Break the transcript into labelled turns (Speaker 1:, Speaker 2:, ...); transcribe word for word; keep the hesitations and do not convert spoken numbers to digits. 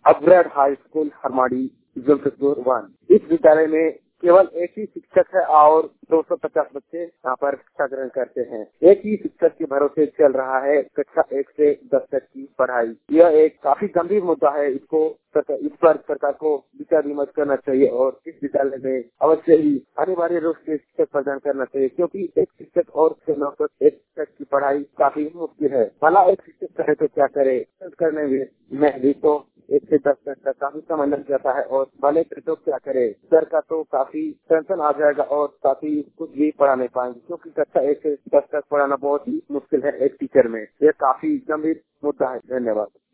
Speaker 1: Upgrade high school Harmadi Julfitpur one. इस विद्यालय में केवल एक ही शिक्षक है और दो सौ पचास बच्चे यहाँ पर शिक्षा ग्रहण करते हैं। एक ही शिक्षक के भरोसे चल रहा है कक्षा एक से दस तक की पढ़ाई। यह एक काफी गंभीर मुद्दा है। इसको इस पर सरकार को विचार विमर्श करना चाहिए और इस विद्यालय में अवश्य ही अनिवार्य रूप से शिक्षक प्रदान करना चाहिए, क्योंकि एक शिक्षक और एक शिक्षक की पढ़ाई काफी मुश्किल है। भला एक शिक्षक करे तो क्या करे, करने में भी तो एक से दस तक का काफी समय लग जाता है और भले तो क्या करे, सर का तो काफी टेंशन आ जाएगा और काफी कुछ भी पढ़ा नहीं पाएंगे, क्योंकि कक्षा एक से दस तक पढ़ाना बहुत ही मुश्किल है एक टीचर में। यह काफी गंभीर मुद्दा है। धन्यवाद।